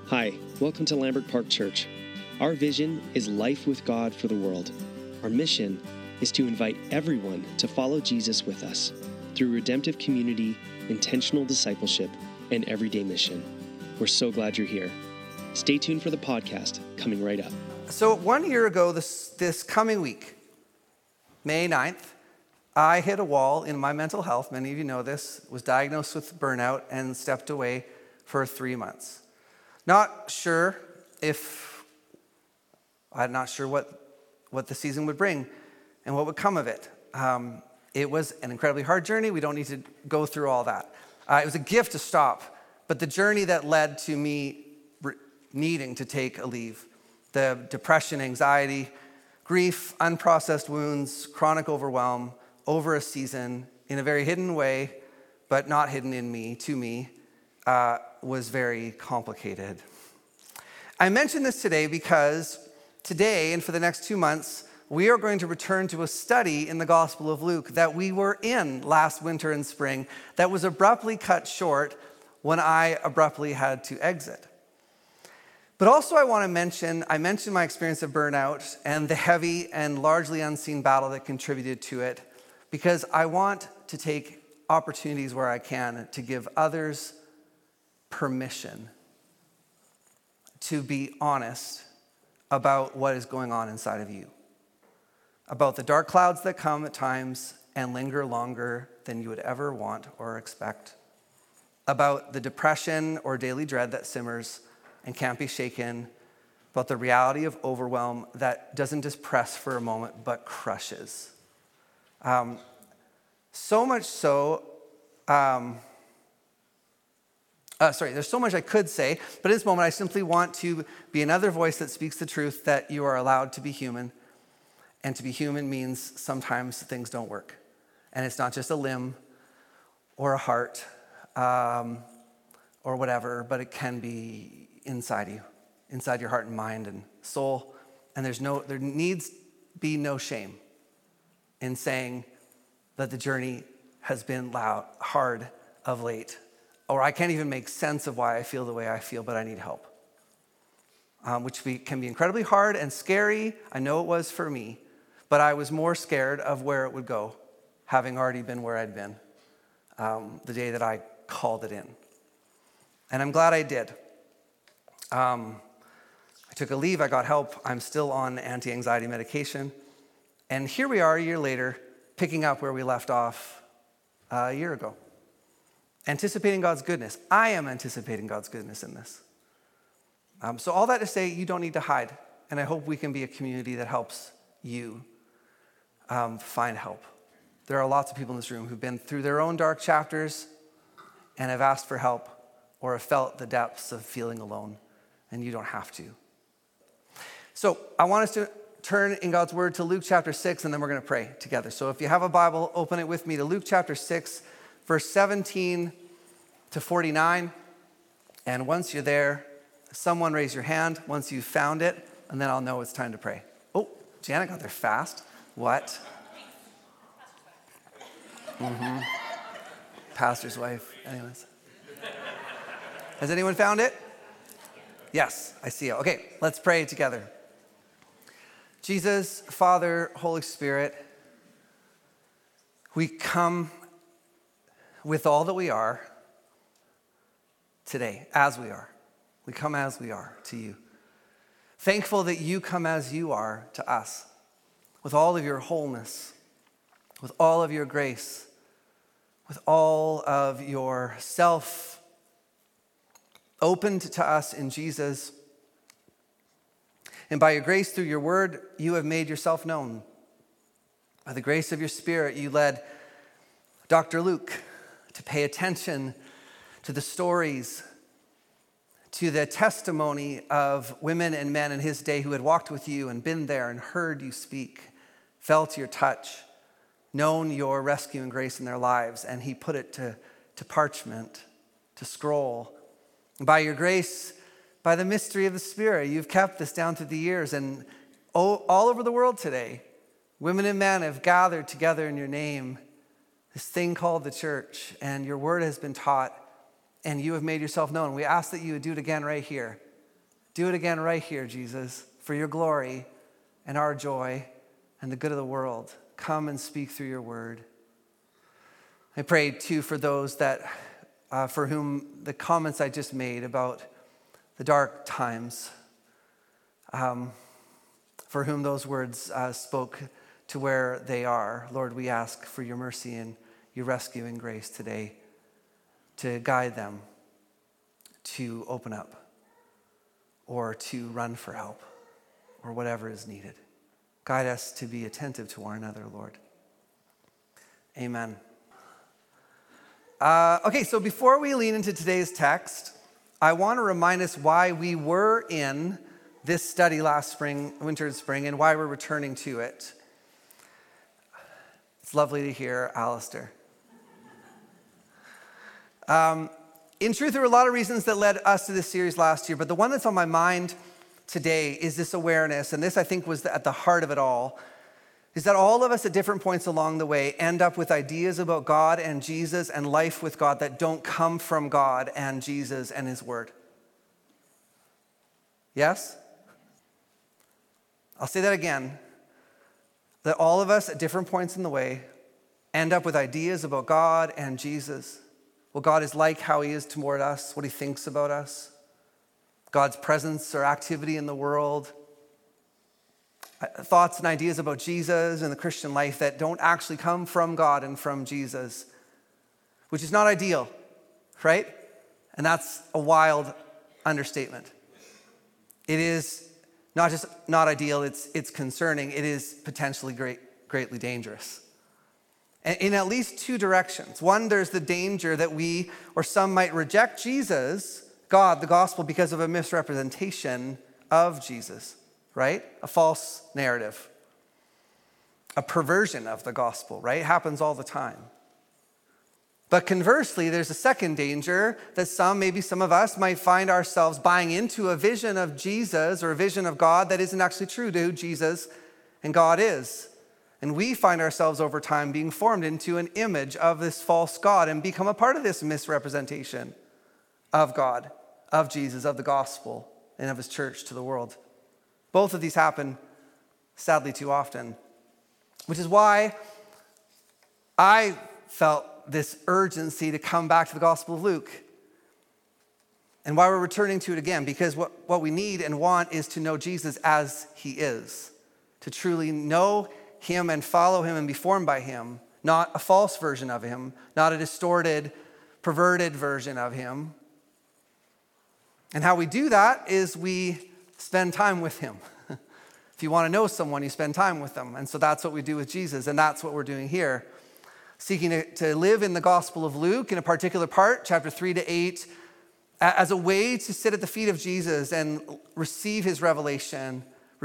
Hi, welcome to Lambert Park Church. Our vision is life with God for the world. Our mission is to invite everyone to follow Jesus with us through redemptive community, intentional discipleship, and everyday mission. We're so glad you're here. Stay tuned for the podcast coming right up. So 1 year ago, this coming week, May 9th, I hit a wall in my mental health. Many of you know this. Was diagnosed with burnout and stepped away for 3 months. I'm not sure what the season would bring and what would come of it. It was an incredibly hard journey. We don't need to go through all that. It was a gift to stop, but the journey that led to me needing to take a leave, the depression, anxiety, grief, unprocessed wounds, chronic overwhelm over a season in a very hidden way, but not hidden in me, to me, was very complicated. I mention this today because today and for the next 2 months, we are going to return to a study in the Gospel of Luke that we were in last winter and spring that was abruptly cut short when I abruptly had to exit. But also I mentioned my experience of burnout and the heavy and largely unseen battle that contributed to it, because I want to take opportunities where I can to give others permission to be honest about what is going on inside of you, about the dark clouds that come at times and linger longer than you would ever want or expect, about the depression or daily dread that simmers and can't be shaken, about the reality of overwhelm that doesn't just press for a moment but crushes. So much so, there's so much I could say, but in this moment I simply want to be another voice that speaks the truth that you are allowed to be human. And to be human means sometimes things don't work. And it's not just a limb or a heart or whatever, but it can be inside you, inside your heart and mind and soul. And there needs be no shame in saying that the journey has been hard of late. Or I can't even make sense of why I feel the way I feel, but I need help. Which can be incredibly hard and scary. I know it was for me, but I was more scared of where it would go, having already been where I'd been the day that I called it in. And I'm glad I did. I took a leave, I got help. I'm still on anti-anxiety medication. And here we are a year later, picking up where we left off a year ago. Anticipating God's goodness. I am anticipating God's goodness in this. So all that to say, you don't need to hide. And I hope we can be a community that helps you find help. There are lots of people in this room who've been through their own dark chapters and have asked for help or have felt the depths of feeling alone, and you don't have to. So I want us to turn in God's word to Luke chapter 6, and then we're going to pray together. So if you have a Bible, open it with me to Luke chapter 6, verse 17 to 49. And once you're there, someone raise your hand once you've found it, and then I'll know it's time to pray. Oh, Janet got there fast. What? Pastor's wife. Anyways. Has anyone found it? Yes, I see it. Okay, let's pray together. Jesus, Father, Holy Spirit, we come with all that we are today, as we are. We come as we are to you. Thankful that you come as you are to us, with all of your wholeness, with all of your grace, with all of your self opened to us in Jesus. And by your grace through your word, you have made yourself known. By the grace of your Spirit, you led Dr. Luke to pay attention to the stories, to the testimony of women and men in his day who had walked with you and been there and heard you speak, felt your touch, known your rescue and grace in their lives, and he put it to parchment, to scroll. By your grace, by the mystery of the Spirit, you've kept this down through the years, and all over the world today, women and men have gathered together in your name, this thing called the church, and your word has been taught, and you have made yourself known. We ask that you would do it again right here Do it again right here, Jesus, for your glory and our joy and the good of the world. Come and speak through your word. I pray too for those that, for whom the comments I just made about the dark times, for whom those words spoke to where they are. Lord, we ask for your mercy and your rescuing grace today to guide them to open up or to run for help or whatever is needed. Guide us to be attentive to one another, Lord. Amen. Okay, so before we lean into today's text, I want to remind us why we were in this study last spring, winter and spring, and why we're returning to it. It's lovely to hear, Alistair. In truth, there were a lot of reasons that led us to this series last year, but the one that's on my mind today is this awareness, and this I think was at the heart of it all, is that all of us at different points along the way end up with ideas about God and Jesus and life with God that don't come from God and Jesus and his word. Yes? I'll say that again. That all of us at different points in the way end up with ideas about God and Jesus. What God is like, how he is toward us, what he thinks about us, God's presence or activity in the world, thoughts and ideas about Jesus and the Christian life that don't actually come from God and from Jesus, which is not ideal, right? And that's a wild understatement. It is not just not ideal, it's concerning. It is potentially greatly dangerous. In at least two directions. One, there's the danger that we or some might reject Jesus, God, the gospel, because of a misrepresentation of Jesus, right? A false narrative, a perversion of the gospel, right? It happens all the time. But conversely, there's a second danger that maybe some of us might find ourselves buying into a vision of Jesus or a vision of God that isn't actually true to who Jesus and God is. And we find ourselves over time being formed into an image of this false God and become a part of this misrepresentation of God, of Jesus, of the gospel, and of his church to the world. Both of these happen, sadly, too often, which is why I felt this urgency to come back to the Gospel of Luke and why we're returning to it again, because what we need and want is to know Jesus as he is, to truly know him and follow him and be formed by him, not a false version of him, not a distorted, perverted version of him. And how we do that is we spend time with him. If you want to know someone, you spend time with them. And so that's what we do with Jesus, and that's what we're doing here. Seeking to live in the Gospel of Luke in a particular part, chapter 3 to 8, as a way to sit at the feet of Jesus and receive his revelation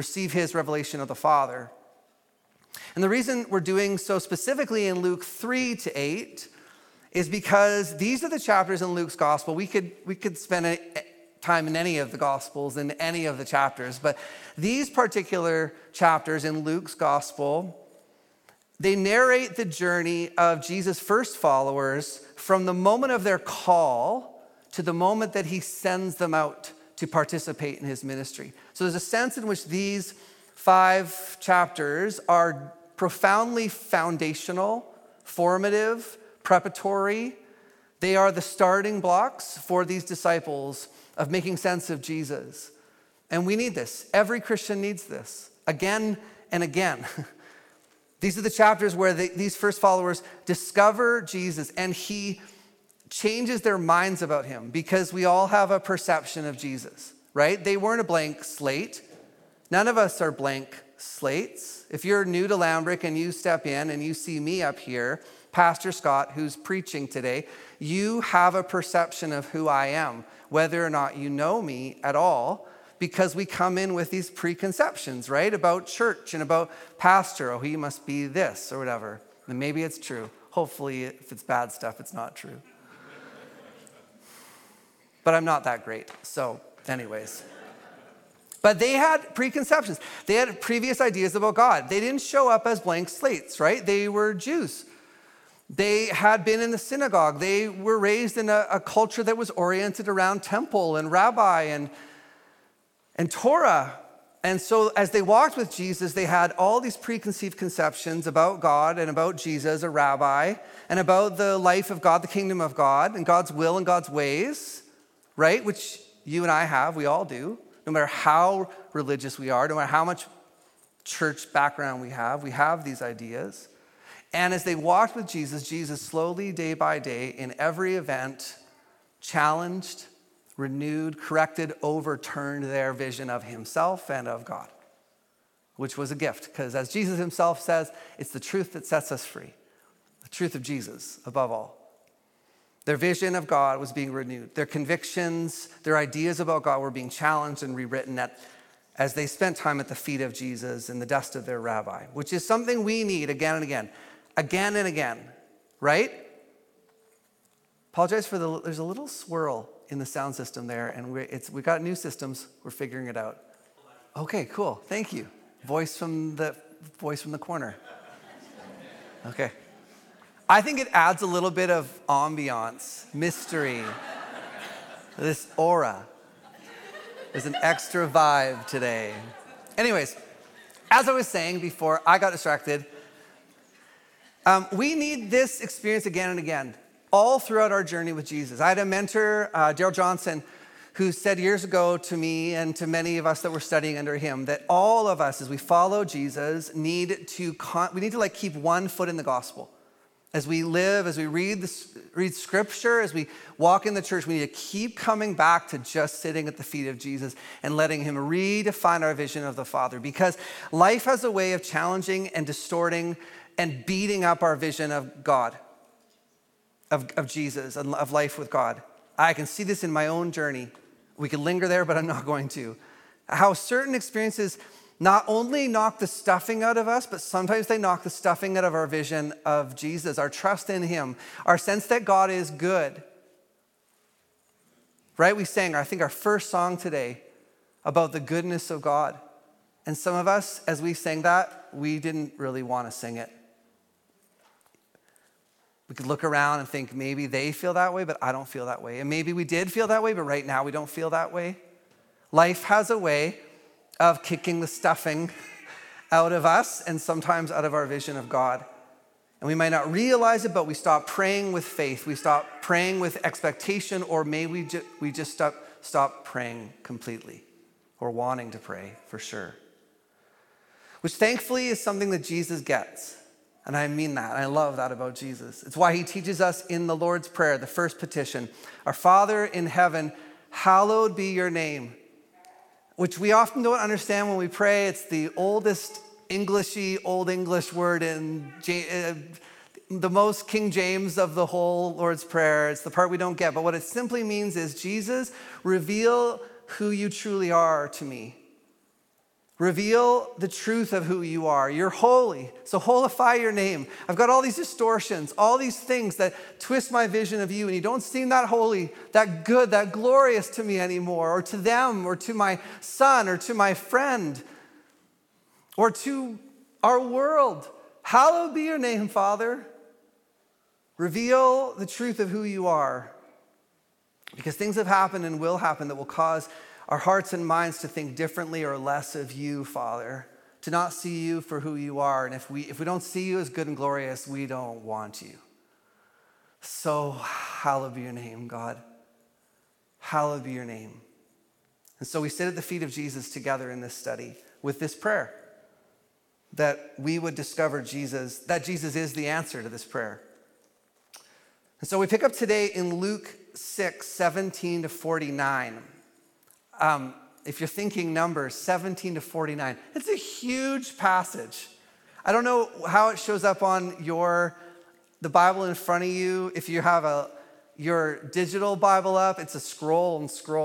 of the Father. And the reason we're doing so specifically in Luke 3 to 8 is because these are the chapters in Luke's Gospel. We could spend time in any of the Gospels, in any of the chapters, but these particular chapters in Luke's Gospel, they narrate the journey of Jesus' first followers from the moment of their call to the moment that he sends them out to participate in his ministry. So there's a sense in which these 5 chapters are profoundly foundational, formative, preparatory. They are the starting blocks for these disciples of making sense of Jesus. And we need this. Every Christian needs this again and again. These are the chapters where these first followers discover Jesus and he changes their minds about him, because we all have a perception of Jesus, right? They weren't a blank slate. None of us are blank slates. If you're new to Lambrick and you step in and you see me up here, Pastor Scott, who's preaching today, you have a perception of who I am, whether or not you know me at all, because we come in with these preconceptions, right? About church and about pastor. Oh, he must be this or whatever. And maybe it's true. Hopefully, if it's bad stuff, it's not true. But I'm not that great. So anyways. But they had preconceptions. They had previous ideas about God. They didn't show up as blank slates, right? They were Jews. They had been in the synagogue. They were raised in a culture that was oriented around temple and rabbi, and and Torah. And so as they walked with Jesus, they had all these preconceived conceptions about God and about Jesus, a rabbi, and about the life of God, the kingdom of God, and God's will and God's ways, right? Which you and I have, we all do. No matter how religious we are, no matter how much church background we have these ideas. And as they walked with Jesus, Jesus slowly, day by day, in every event, challenged, renewed, corrected, overturned their vision of himself and of God, which was a gift. Because as Jesus himself says, it's the truth that sets us free. The truth of Jesus, above all. Their vision of God was being renewed. Their convictions, their ideas about God were being challenged and rewritten as they spent time at the feet of Jesus in the dust of their rabbi, which is something we need again and again, right? Apologize for there's a little swirl in the sound system there, and we got new systems. We're figuring it out. Okay, cool. Thank you. Voice from the corner. Okay. I think it adds a little bit of ambiance, mystery, this aura. There's an extra vibe today. Anyways, as I was saying before, I got distracted. We need this experience again and again, all throughout our journey with Jesus. I had a mentor, Daryl Johnson, who said years ago to me and to many of us that were studying under him that all of us, as we follow Jesus, need to keep one foot in the gospel. As we live, as we read scripture, as we walk in the church, we need to keep coming back to just sitting at the feet of Jesus and letting him redefine our vision of the Father. Because life has a way of challenging and distorting and beating up our vision of God, of Jesus, and of life with God. I can see this in my own journey. We could linger there, but I'm not going to. How certain experiences not only knock the stuffing out of us, but sometimes they knock the stuffing out of our vision of Jesus, our trust in him, our sense that God is good. Right? We sang, I think, our first song today about the goodness of God. And some of us, as we sang that, we didn't really want to sing it. We could look around and think maybe they feel that way, but I don't feel that way. And maybe we did feel that way, but right now we don't feel that way. Life has a way of kicking the stuffing out of us and sometimes out of our vision of God. And we might not realize it, but we stop praying with faith. We stop praying with expectation, or maybe we just stop praying completely, or wanting to pray for sure. Which thankfully is something that Jesus gets. And I mean that. I love that about Jesus. It's why he teaches us in the Lord's Prayer, the first petition, our Father in heaven, hallowed be your name. Which we often don't understand when we pray. It's the oldest Old English word in the most King James of the whole Lord's Prayer. It's the part we don't get. But what it simply means is, Jesus, reveal who you truly are to me. Reveal the truth of who you are. You're holy, so holify your name. I've got all these distortions, all these things that twist my vision of you, and you don't seem that holy, that good, that glorious to me anymore, or to them, or to my son, or to my friend, or to our world. Hallowed be your name, Father. Reveal the truth of who you are, because things have happened and will happen that will cause our hearts and minds to think differently or less of you, Father, to not see you for who you are. And if we don't see you as good and glorious, we don't want you. So hallowed be your name, God. Hallowed be your name. And so we sit at the feet of Jesus together in this study with this prayer, that we would discover Jesus, that Jesus is the answer to this prayer. And so we pick up today in Luke 6, 17 to 49. If you're thinking numbers, 17 to 49, it's a huge passage. I don't know how it shows up on the Bible in front of you. If you have your digital Bible up, it's a scroll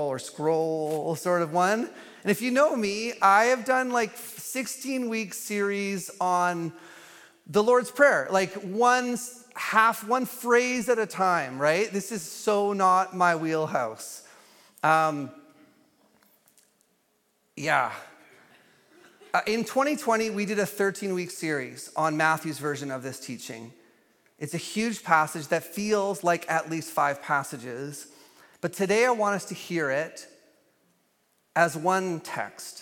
sort of one. And if you know me, I have done like 16-week series on the Lord's Prayer, like one phrase at a time, right? This is so not my wheelhouse. In 2020, we did a 13-week series on Matthew's version of this teaching. It's a huge passage that feels like at least 5 passages. But today I want us to hear it as one text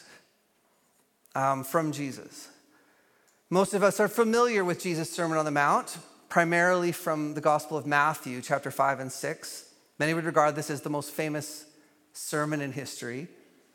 from Jesus. Most of us are familiar with Jesus' Sermon on the Mount, primarily from the Gospel of Matthew, chapter 5 and 6. Many would regard this as the most famous sermon in history.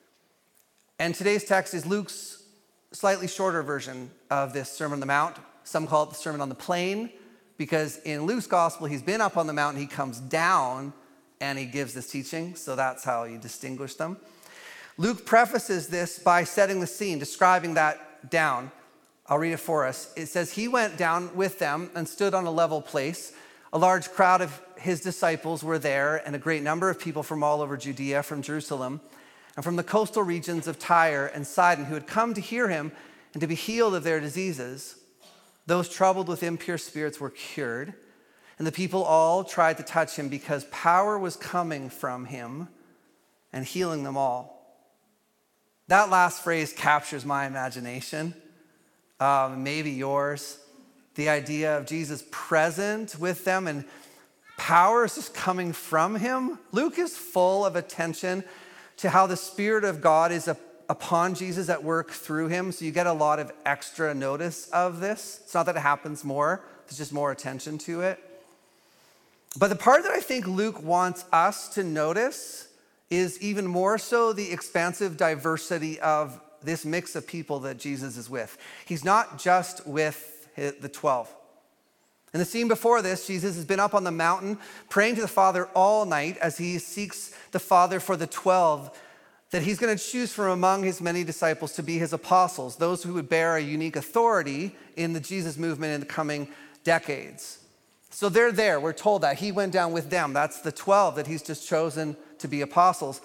And today's text is Luke's slightly shorter version of this Sermon on the Mount. Some call it the Sermon on the Plain, because in Luke's Gospel, he's been up on the mountain, he comes down, and he gives this teaching. So that's how you distinguish them. Luke prefaces this by setting the scene, describing that down. I'll read it for us. It says, he went down with them and stood on a level place. A large crowd of his disciples were there, and a great number of people from all over Judea, from Jerusalem, and from the coastal regions of Tyre and Sidon, who had come to hear him and to be healed of their diseases. Those troubled with impure spirits were cured, and the people all tried to touch him because power was coming from him and healing them all. That last phrase captures my imagination, maybe yours. The idea of Jesus present with them and power is just coming from him. Luke is full of attention to how the Spirit of God is upon Jesus at work through him. So you get a lot of extra notice of this. It's not that it happens more, there's just more attention to it. But the part that I think Luke wants us to notice is even more so the expansive diversity of this mix of people that Jesus is with. He's not just with the 12. In the scene before this, Jesus has been up on the mountain praying to the Father all night as he seeks the Father for the 12 that he's going to choose from among his many disciples to be his apostles, those who would bear a unique authority in the Jesus movement in the coming decades. So they're there. We're told that. He went down with them. That's the 12 that he's just chosen to be apostles.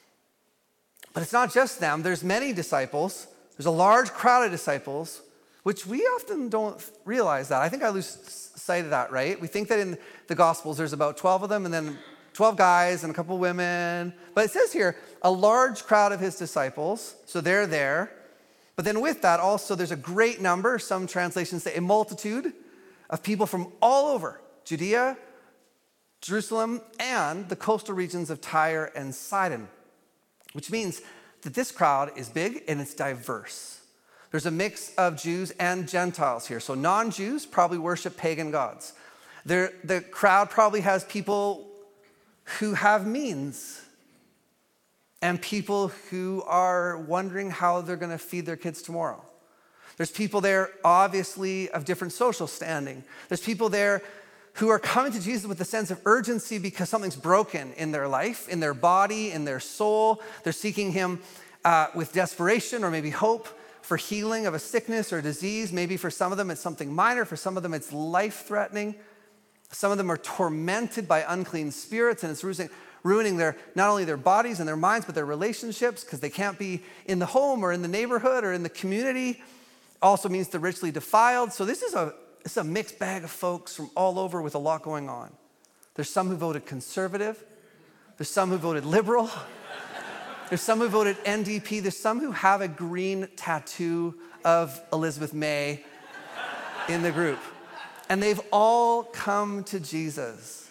But it's not just them. There's many disciples. There's a large crowd of disciples, which we often don't realize that. I think I lose sight of that, right? We think that in the Gospels there's about 12 of them and then 12 guys and a couple women. But it says here, a large crowd of his disciples. So they're there. But then with that also there's a great number, some translations say a multitude of people from all over Judea, Jerusalem, and the coastal regions of Tyre and Sidon, which means that this crowd is big and it's diverse. There's a mix of Jews and Gentiles here. So non-Jews probably worship pagan gods. The crowd probably has people who have means and people who are wondering how they're going to feed their kids tomorrow. There's people there, obviously, of different social standing. There's people there who are coming to Jesus with a sense of urgency because something's broken in their life, in their body, in their soul. They're seeking him with desperation or maybe hope for healing of a sickness or disease. Maybe for some of them it's something minor. For some of them it's life-threatening. Some of them are tormented by unclean spirits, and it's ruining not only their bodies and their minds, but their relationships because they can't be in the home or in the neighborhood or in the community. Also means they're ritually defiled. So this is a mixed bag of folks from all over with a lot going on. There's some who voted conservative. There's some who voted liberal. There's some who voted NDP. There's some who have a green tattoo of Elizabeth May in the group. And they've all come to Jesus.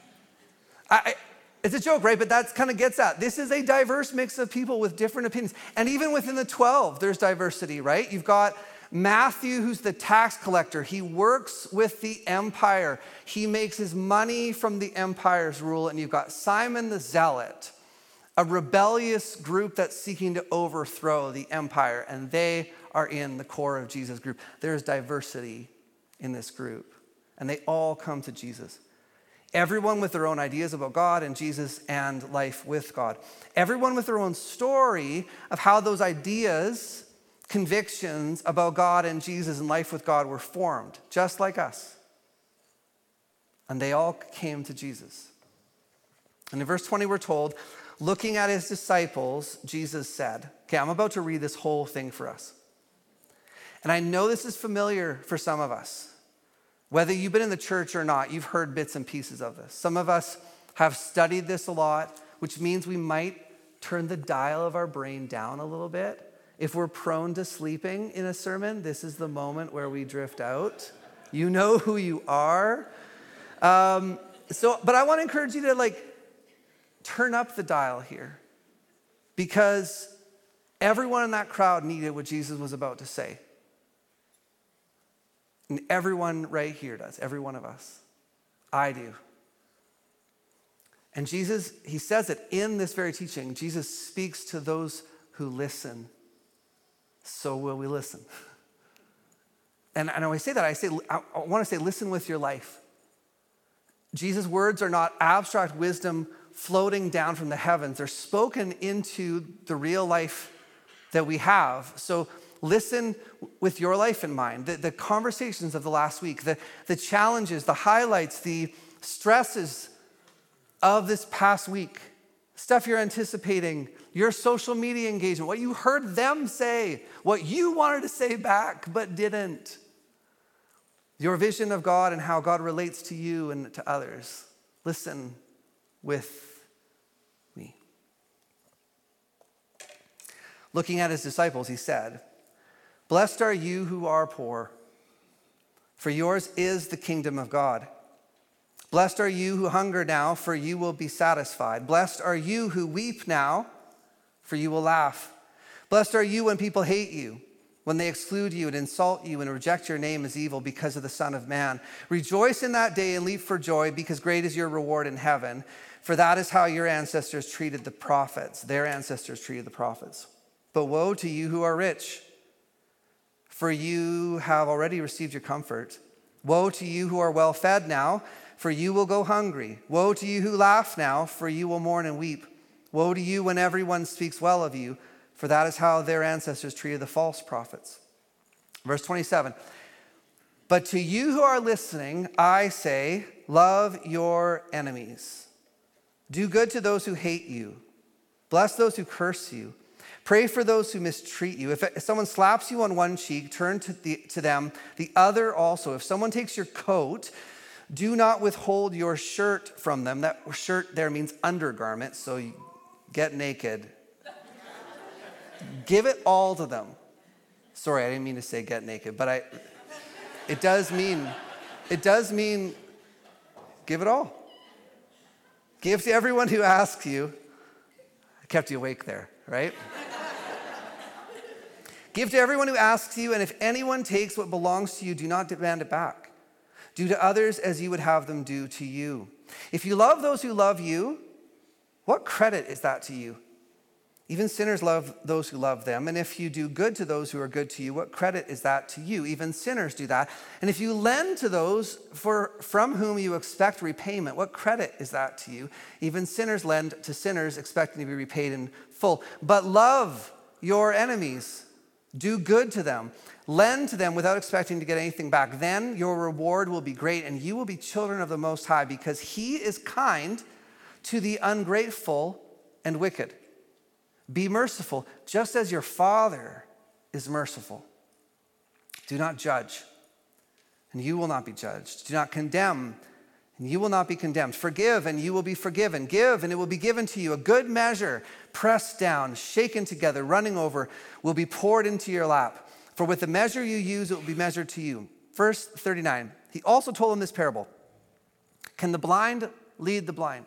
It's a joke, right? But that kind of gets at. This is a diverse mix of people with different opinions. And even within the 12, there's diversity, right? You've got Matthew, who's the tax collector. He works with the empire. He makes his money from the empire's rule. And you've got Simon the Zealot, a rebellious group that's seeking to overthrow the empire. And they are in the core of Jesus' group. There's diversity in this group. And they all come to Jesus. Everyone with their own ideas about God and Jesus and life with God. Everyone with their own story of how those ideas, convictions about God and Jesus and life with God were formed, just like us. And they all came to Jesus. And in verse 20, we're told, looking at his disciples, Jesus said, okay, I'm about to read this whole thing for us. And I know this is familiar for some of us. Whether you've been in the church or not, you've heard bits and pieces of this. Some of us have studied this a lot, which means we might turn the dial of our brain down a little bit. If we're prone to sleeping in a sermon, this is the moment where we drift out. You know who you are. But I want to encourage you to turn up the dial here, because Everyone in that crowd needed what Jesus was about to say. And everyone right here does, every one of us. I do. And Jesus, he says it in this very teaching. Jesus speaks to those who listen. So will we listen? And when I say that, I want to say, listen with your life. Jesus' words are not abstract wisdom floating down from the heavens. They're spoken into the real life that we have. So listen with your life in mind. The conversations of the last week, the challenges, the highlights, the stresses of this past week, stuff you're anticipating, your social media engagement, what you heard them say, what you wanted to say back but didn't, your vision of God and how God relates to you and to others. Listen with me. Looking at his disciples, he said, "Blessed are you who are poor, for yours is the kingdom of God. Blessed are you who hunger now, for you will be satisfied. Blessed are you who weep now, for you will laugh. Blessed are you when people hate you, when they exclude you and insult you and reject your name as evil because of the Son of Man. Rejoice in that day and leap for joy, because great is your reward in heaven. For that is how your ancestors treated the prophets. Their ancestors treated the prophets. But woe to you who are rich, for you have already received your comfort. Woe to you who are well fed now, for you will go hungry. Woe to you who laugh now, for you will mourn and weep. Woe to you when everyone speaks well of you, for that is how their ancestors treated the false prophets." Verse 27, "But to you who are listening, I say, love your enemies. Do good to those who hate you. Bless those who curse you. Pray for those who mistreat you. If someone slaps you on one cheek, turn to them the other also. If someone takes your coat, do not withhold your shirt from them." That shirt there means undergarment, so you get naked. Give it all to them. Sorry, I didn't mean to say get naked, but it does mean give it all. Give to everyone who asks you. I kept you awake there, right? Give to everyone who asks you, and if anyone takes what belongs to you, do not demand it back. Do to others as you would have them do to you. If you love those who love you, what credit is that to you? Even sinners love those who love them. And if you do good to those who are good to you, what credit is that to you? Even sinners do that. And if you lend to those from whom you expect repayment, what credit is that to you? Even sinners lend to sinners, expecting to be repaid in full. But love your enemies. Do good to them. Lend to them without expecting to get anything back. Then your reward will be great, and you will be children of the Most High, because he is kind to the ungrateful and wicked. Be merciful, just as your Father is merciful. Do not judge, and you will not be judged. Do not condemn, and you will not be condemned. Forgive, and you will be forgiven. Give, and it will be given to you. A good measure, pressed down, shaken together, running over, will be poured into your lap. For with the measure you use, it will be measured to you. Verse 39, he also told them this parable. Can the blind lead the blind?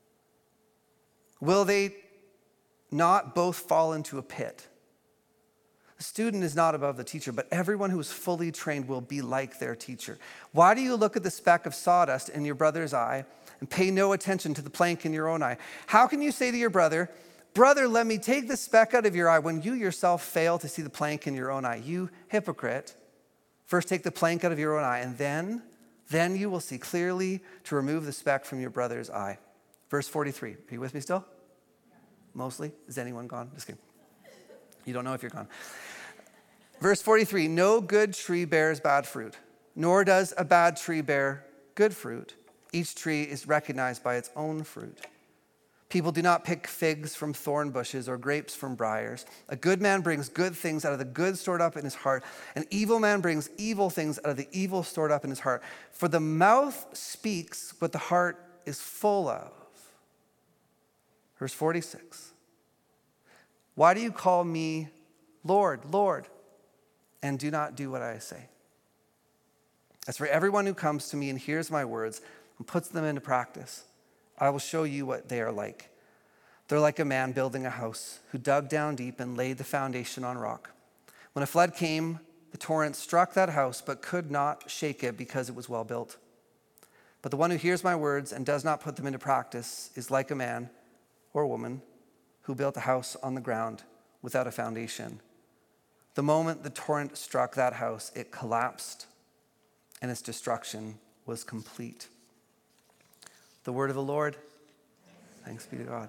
Will they not both fall into a pit? The student is not above the teacher, but everyone who is fully trained will be like their teacher. Why do you look at the speck of sawdust in your brother's eye and pay no attention to the plank in your own eye? How can you say to your brother, "Brother, let me take the speck out of your eye," when you yourself fail to see the plank in your own eye? You hypocrite, first take the plank out of your own eye, and then you will see clearly to remove the speck from your brother's eye. Verse 43, are you with me still? Mostly? Is anyone gone? Just kidding. You don't know if you're gone. Verse 43, no good tree bears bad fruit, nor does a bad tree bear good fruit. Each tree is recognized by its own fruit. People do not pick figs from thorn bushes or grapes from briars. A good man brings good things out of the good stored up in his heart. An evil man brings evil things out of the evil stored up in his heart. For the mouth speaks what the heart is full of. Verse 46. Why do you call me Lord, Lord, and do not do what I say? As for everyone who comes to me and hears my words and puts them into practice, I will show you what they are like. They're like a man building a house who dug down deep and laid the foundation on rock. When a flood came, the torrent struck that house but could not shake it because it was well built. But the one who hears my words and does not put them into practice is like a man or woman who built a house on the ground without a foundation. The moment the torrent struck that house, it collapsed and its destruction was complete. The word of the Lord. Thanks be to God.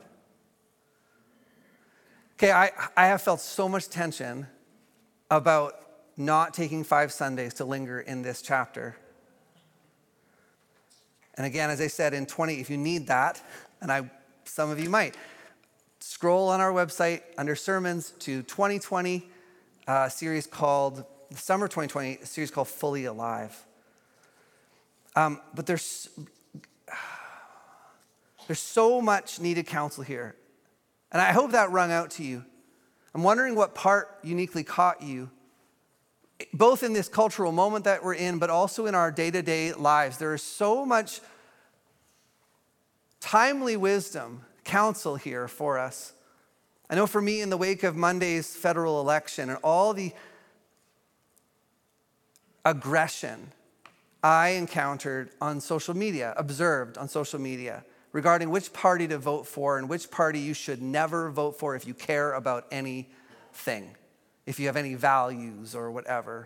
Okay, I have felt so much tension about not taking 5 Sundays to linger in this chapter. And again, as I said, in 20, if you need that, and some of you might, scroll on our website under sermons to 2020, series called, summer 2020, a series called Fully Alive. But there's so much needed counsel here. And I hope that rung out to you. I'm wondering what part uniquely caught you, both in this cultural moment that we're in, but also in our day-to-day lives. There is so much timely wisdom, counsel here for us. I know for me, in the wake of Monday's federal election and all the aggression I encountered on social media, observed on social media, regarding which party to vote for and which party you should never vote for if you care about anything, if you have any values or whatever.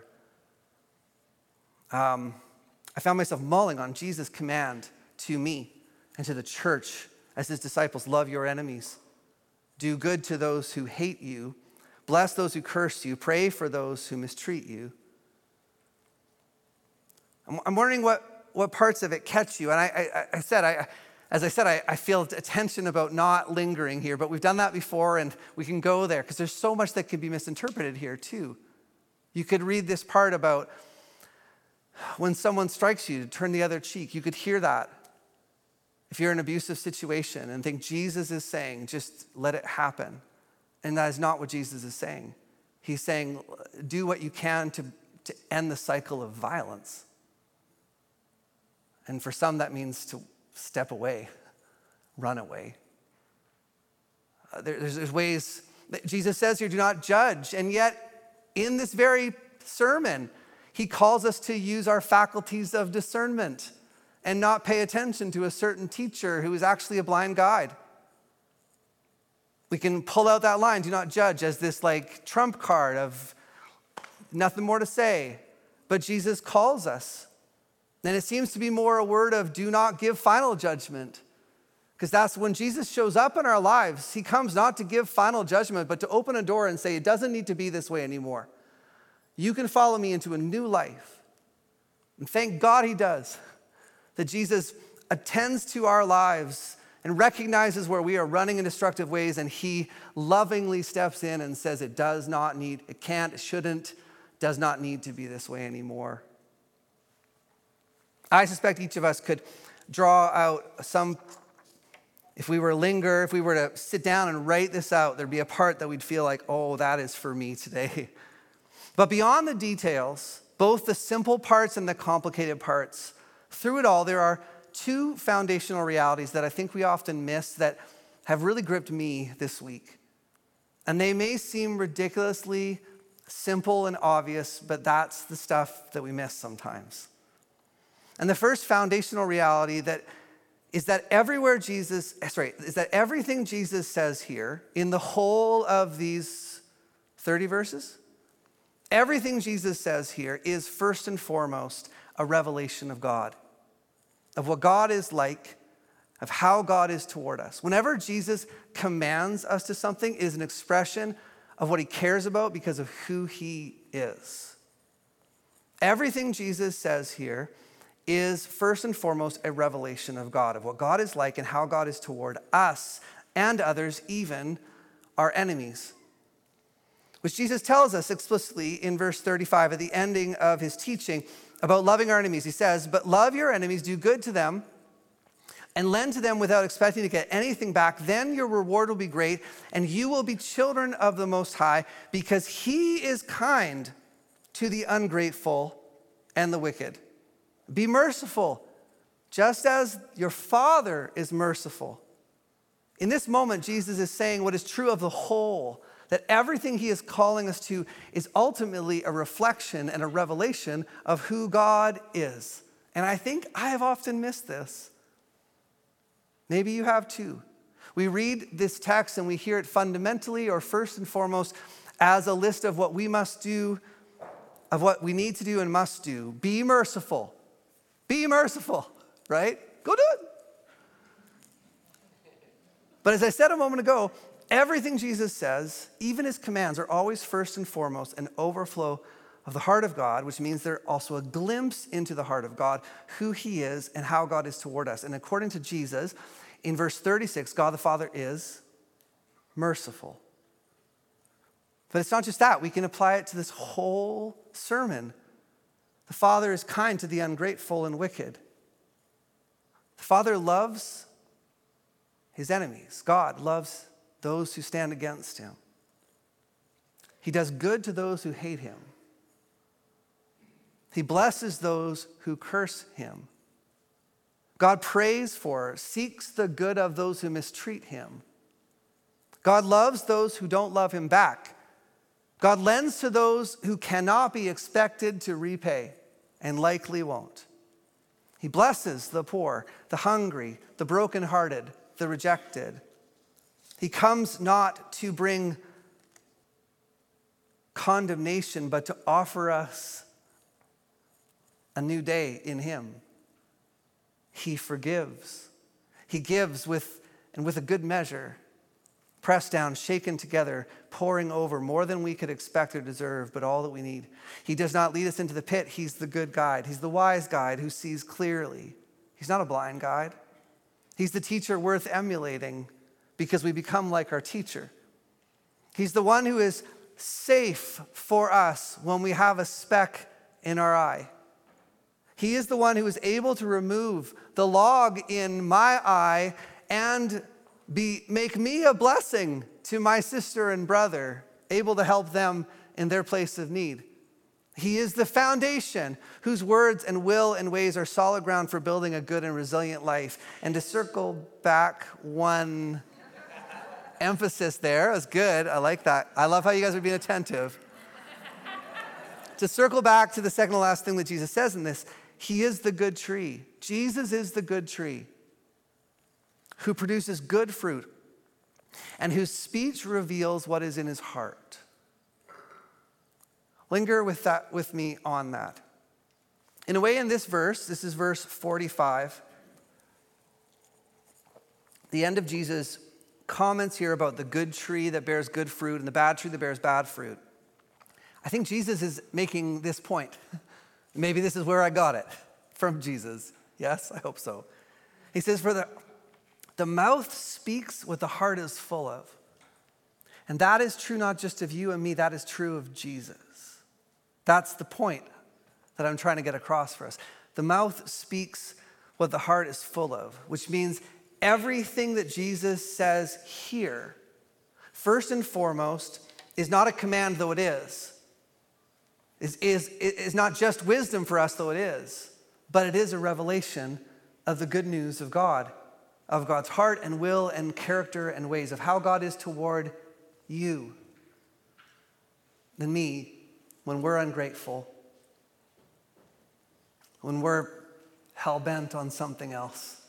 I found myself mulling on Jesus' command to me and to the church as his disciples: love your enemies, do good to those who hate you, bless those who curse you, pray for those who mistreat you. I'm wondering what parts of it catch you. And I feel a tension about not lingering here, but we've done that before and we can go there because there's so much that could be misinterpreted here too. You could read this part about when someone strikes you, to turn the other cheek. You could hear that if you're in an abusive situation and think Jesus is saying, just let it happen. And that is not what Jesus is saying. He's saying, do what you can to end the cycle of violence. And for some, that means to step away, run away. There's ways that Jesus says here, do not judge. And yet, in this very sermon, he calls us to use our faculties of discernment and not pay attention to a certain teacher who is actually a blind guide. We can pull out that line, do not judge, as this like trump card of nothing more to say. But Jesus calls us. And it seems to be more a word of do not give final judgment. Because that's when Jesus shows up in our lives. He comes not to give final judgment, but to open a door and say, it doesn't need to be this way anymore. You can follow me into a new life. And thank God he does. That Jesus attends to our lives and recognizes where we are running in destructive ways, and he lovingly steps in and says it does not need, it can't, it shouldn't, does not need to be this way anymore. I suspect each of us could draw out some, if we were to linger, if we were to sit down and write this out, there'd be a part that we'd feel like, oh, that is for me today. But beyond the details, both the simple parts and the complicated parts, through it all, there are 2 foundational realities that I think we often miss that have really gripped me this week. And they may seem ridiculously simple and obvious, but that's the stuff that we miss sometimes. And the first foundational reality is that everything Jesus says here in the whole of these 30 verses, everything Jesus says here is first and foremost a revelation of God, of what God is like, of how God is toward us. Whenever Jesus commands us to something, it is an expression of what he cares about because of who he is. Everything Jesus says here is first and foremost a revelation of God, of what God is like and how God is toward us and others, even our enemies. Which Jesus tells us explicitly in verse 35 at the ending of his teaching about loving our enemies. He says, but love your enemies, do good to them, and lend to them without expecting to get anything back. Then your reward will be great, and you will be children of the Most High, because he is kind to the ungrateful and the wicked. Be merciful, just as your Father is merciful. In this moment, Jesus is saying what is true of the whole, that everything he is calling us to is ultimately a reflection and a revelation of who God is. And I think I have often missed this. Maybe you have too. We read this text and we hear it fundamentally or first and foremost as a list of what we must do, of what we need to do and must do. Be merciful. Be merciful, right? Go do it. But as I said a moment ago, everything Jesus says, even his commands, are always first and foremost an overflow of the heart of God, which means they're also a glimpse into the heart of God, who he is and how God is toward us. And according to Jesus, in verse 36, God the Father is merciful. But it's not just that. We can apply it to this whole sermon. The Father is kind to the ungrateful and wicked. The Father loves his enemies. God loves those who stand against him. He does good to those who hate him. He blesses those who curse him. God prays for, seeks the good of those who mistreat him. God loves those who don't love him back. God lends to those who cannot be expected to repay and likely won't. He blesses the poor, the hungry, the brokenhearted, the rejected. He comes not to bring condemnation, but to offer us a new day in him. He forgives. He gives with a good measure, pressed down, shaken together, pouring over more than we could expect or deserve, but all that we need. He does not lead us into the pit. He's the good guide. He's the wise guide who sees clearly. He's not a blind guide. He's the teacher worth emulating because we become like our teacher. He's the one who is safe for us when we have a speck in our eye. He is the one who is able to remove the log in my eye and make me a blessing to my sister and brother, able to help them in their place of need. He is the foundation whose words and will and ways are solid ground for building a good and resilient life. And to circle back one emphasis there, was good. I like that. I love how you guys are being attentive. To circle back to the second to last thing that Jesus says in this, he is the good tree. Jesus is the good tree who produces good fruit and whose speech reveals what is in his heart. Linger with me on that. In a way, in this verse, this is verse 45, the end of Jesus' comments here about the good tree that bears good fruit and the bad tree that bears bad fruit. I think Jesus is making this point. Maybe this is where I got it from Jesus. Yes, I hope so. He says, for the mouth speaks what the heart is full of. And that is true not just of you and me, that is true of Jesus. That's the point that I'm trying to get across for us. The mouth speaks what the heart is full of, which means everything that Jesus says here, first and foremost, is not a command, though it is not just wisdom for us, though it is, but it is a revelation of the good news of God, of God's heart and will and character and ways, of how God is toward you and me when we're ungrateful, when we're hell-bent on something else.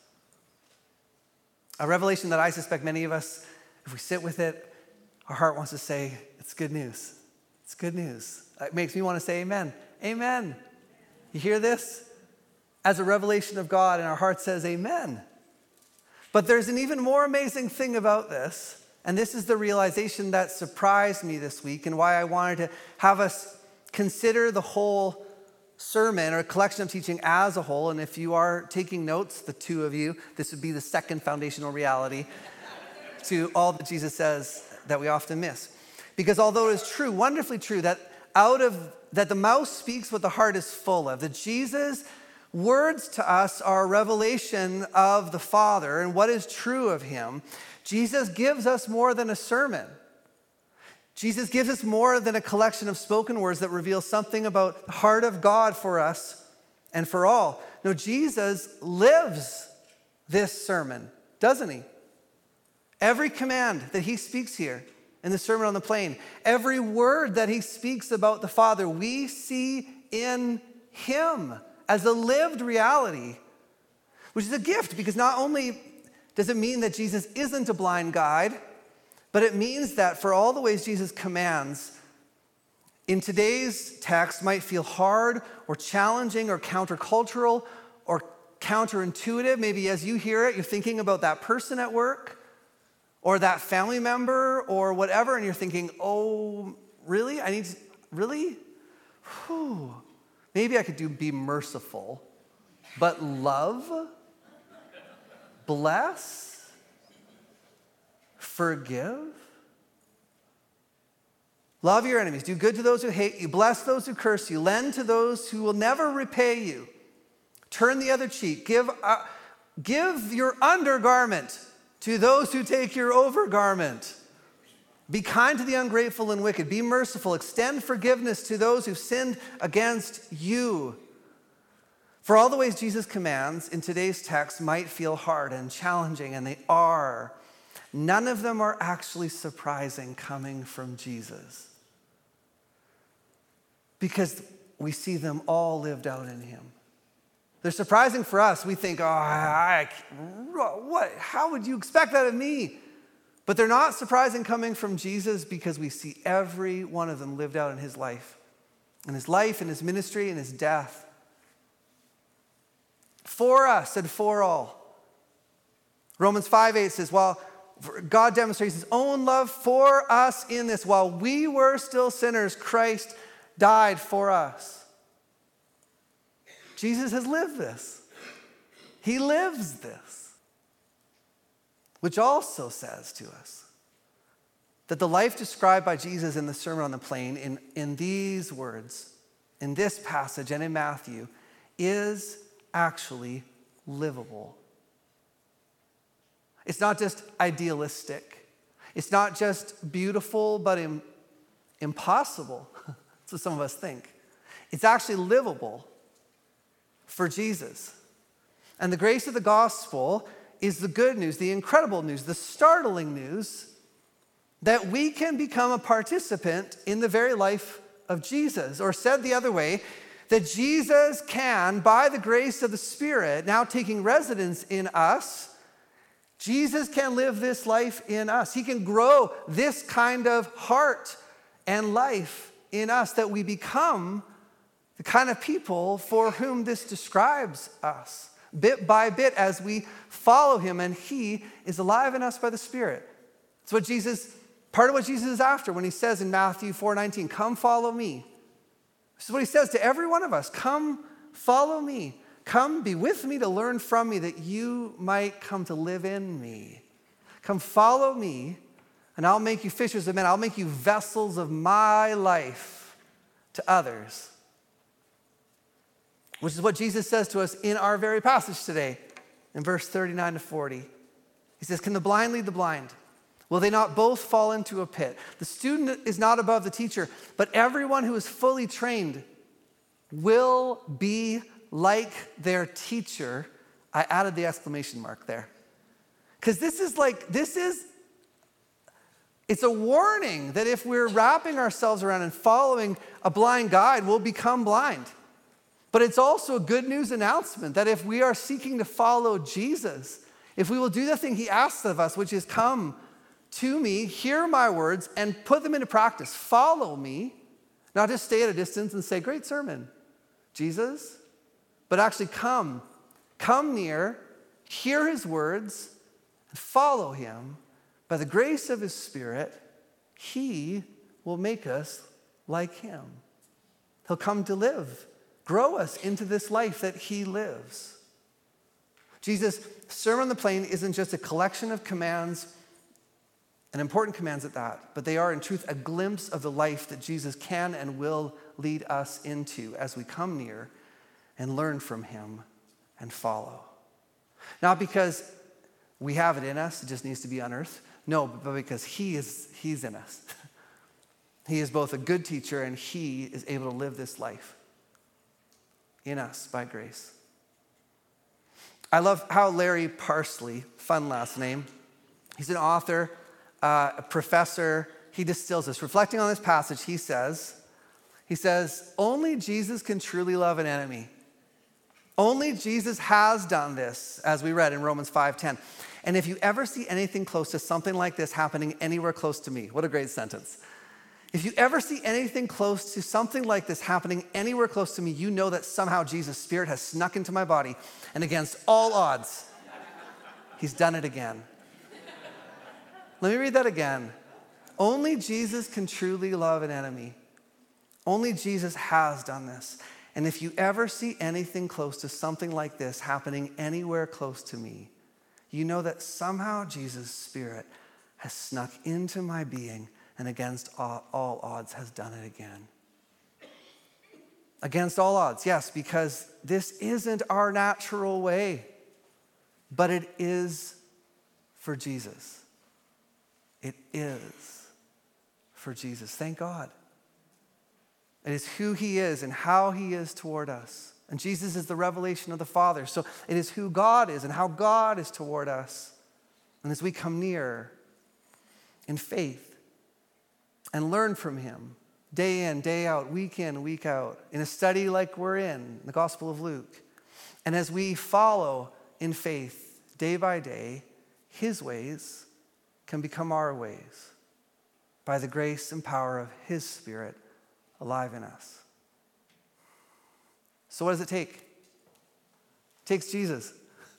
A revelation that I suspect many of us, if we sit with it, our heart wants to say, it's good news. It's good news. It makes me want to say amen. Amen. You hear this? As a revelation of God, and our heart says amen. But there's an even more amazing thing about this, and this is the realization that surprised me this week and why I wanted to have us consider the whole sermon or collection of teaching as a whole. And if you are taking notes, the two of you, this would be the second foundational reality to all that Jesus says that we often miss. Because although it is true, wonderfully true, that the mouth speaks what the heart is full of, that Jesus' words to us are a revelation of the Father and what is true of him, Jesus gives us more than a sermon. Jesus gives us more than a collection of spoken words that reveal something about the heart of God for us and for all. No, Jesus lives this sermon, doesn't he? Every command that he speaks here in the Sermon on the Plain, every word that he speaks about the Father, we see in him as a lived reality, which is a gift, because not only does it mean that Jesus isn't a blind guide, but it means that for all the ways Jesus commands in today's text might feel hard or challenging or countercultural or counterintuitive. Maybe as you hear it, you're thinking about that person at work or that family member or whatever, and you're thinking, oh, really? Really? Whew. Maybe I could be merciful, but love, bless, forgive. Love your enemies. Do good to those who hate you. Bless those who curse you. Lend to those who will never repay you. Turn the other cheek. Give your undergarment to those who take your overgarment. Be kind to the ungrateful and wicked. Be merciful. Extend forgiveness to those who've sinned against you. For all the ways Jesus commands in today's text might feel hard and challenging, and they are. None of them are actually surprising coming from Jesus, because we see them all lived out in him. They're surprising for us. We think, what? How would you expect that of me? But they're not surprising coming from Jesus, because we see every one of them lived out in his life, and his ministry, and his death. For us and for all. Romans 5:8 says, while God demonstrates his own love for us in this, while we were still sinners, Christ died for us. Jesus has lived this. He lives this. Which also says to us that the life described by Jesus in the Sermon on the Plain, in these words, in this passage and in Matthew, is actually livable. It's not just idealistic. It's not just beautiful, but impossible. That's what some of us think. It's actually livable for Jesus. And the grace of the gospel is the good news, the incredible news, the startling news that we can become a participant in the very life of Jesus. Or said the other way, that Jesus can, by the grace of the Spirit, now taking residence in us, Jesus can live this life in us. He can grow this kind of heart and life in us, that we become the kind of people for whom this describes us, bit by bit, as we follow him, and he is alive in us by the Spirit. It's part of what Jesus is after when he says in Matthew 4:19, come follow me. This is what he says to every one of us. Come follow me. Come be with me to learn from me, that you might come to live in me. Come follow me, and I'll make you fishers of men. I'll make you vessels of my life to others. Which is what Jesus says to us in our very passage today, in verse 39 to 40. He says, can the blind lead the blind? Will they not both fall into a pit? The student is not above the teacher, but everyone who is fully trained will be like their teacher. I added the exclamation mark there. Because it's a warning that if we're wrapping ourselves around and following a blind guide, we'll become blind. But it's also a good news announcement that if we are seeking to follow Jesus, if we will do the thing he asks of us, which is come to me, hear my words, and put them into practice, follow me, not just stay at a distance and say, great sermon, Jesus, but actually come near, hear his words, and follow him. By the grace of his Spirit, he will make us like him. He'll come to live, grow us into this life that he lives. Jesus' Sermon on the Plain isn't just a collection of commands, and important commands at that, but they are in truth a glimpse of the life that Jesus can and will lead us into as we come near and learn from him and follow. Not because we have it in us, it just needs to be unearthed. No, but because he's in us. He is both a good teacher and he is able to live this life in us by grace. I love how Larry Parsley, fun last name, He's an author, a professor. He distills this. Reflecting on this passage, he says, only Jesus can truly love an enemy. Only Jesus has done this, as we read in Romans 5:10. And if you ever see anything close to something like this happening anywhere close to me, what a great sentence. If you ever see anything close to something like this happening anywhere close to me, you know that somehow Jesus' Spirit has snuck into my body, and against all odds, he's done it again. Let me read that again. Only Jesus can truly love an enemy. Only Jesus has done this. And if you ever see anything close to something like this happening anywhere close to me, you know that somehow Jesus' Spirit has snuck into my being and against all odds has done it again. Against all odds, yes, because this isn't our natural way, but it is for Jesus. It is for Jesus. Thank God. It is who he is and how he is toward us. And Jesus is the revelation of the Father. So it is who God is and how God is toward us. And as we come near in faith and learn from him day in, day out, week in, week out, in a study like we're in the Gospel of Luke, and as we follow in faith day by day, his ways can become our ways by the grace and power of his Spirit alive in us. So what does it take? It takes Jesus.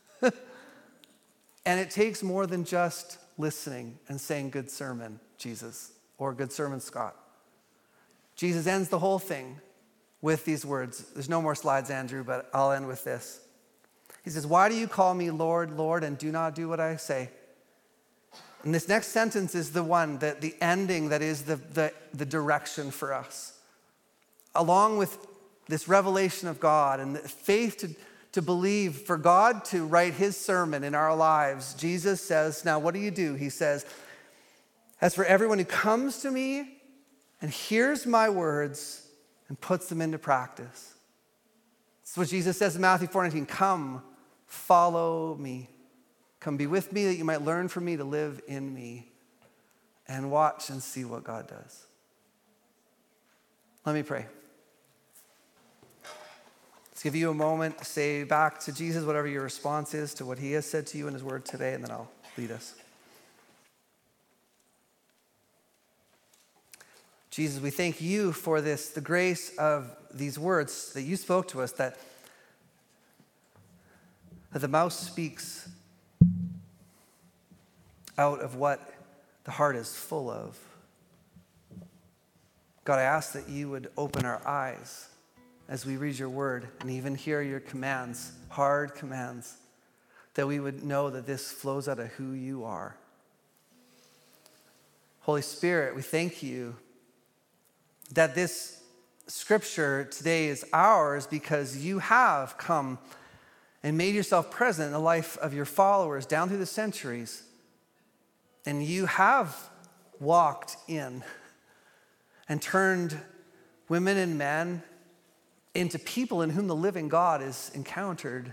And it takes more than just listening and saying good sermon, Jesus, or good sermon, Scott. Jesus ends the whole thing with these words. There's no more slides, Andrew, but I'll end with this. He says, why do you call me Lord, Lord, and do not do what I say? And this next sentence is the one, that the ending that is the direction for us. Along with this revelation of God and the faith to believe for God to write his sermon in our lives, Jesus says, now what do? He says, as for everyone who comes to me and hears my words and puts them into practice. That's what Jesus says in Matthew 4:19, come, follow me. Come be with me that you might learn from me to live in me, and watch and see what God does. Let me pray. Let's give you a moment to say back to Jesus whatever your response is to what he has said to you in his word today, and then I'll lead us. Jesus, we thank you for this, the grace of these words that you spoke to us, that the mouth speaks out of what the heart is full of. God, I ask that you would open our eyes as we read your word and even hear your commands, hard commands, that we would know that this flows out of who you are. Holy Spirit, we thank you that this scripture today is ours because you have come and made yourself present in the life of your followers down through the centuries. And you have walked in and turned women and men into people in whom the living God is encountered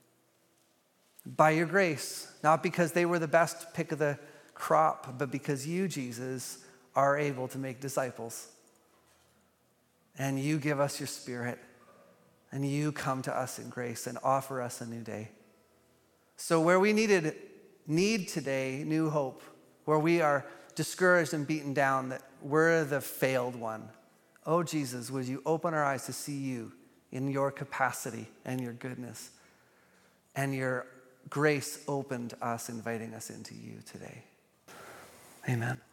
by your grace, not because they were the best pick of the crop, but because you, Jesus, are able to make disciples. And you give us your Spirit, and you come to us in grace and offer us a new day. So where we need today new hope, where we are discouraged and beaten down, that we're the failed one. Oh, Jesus, would you open our eyes to see you in your capacity and your goodness and your grace opened us, inviting us into you today. Amen.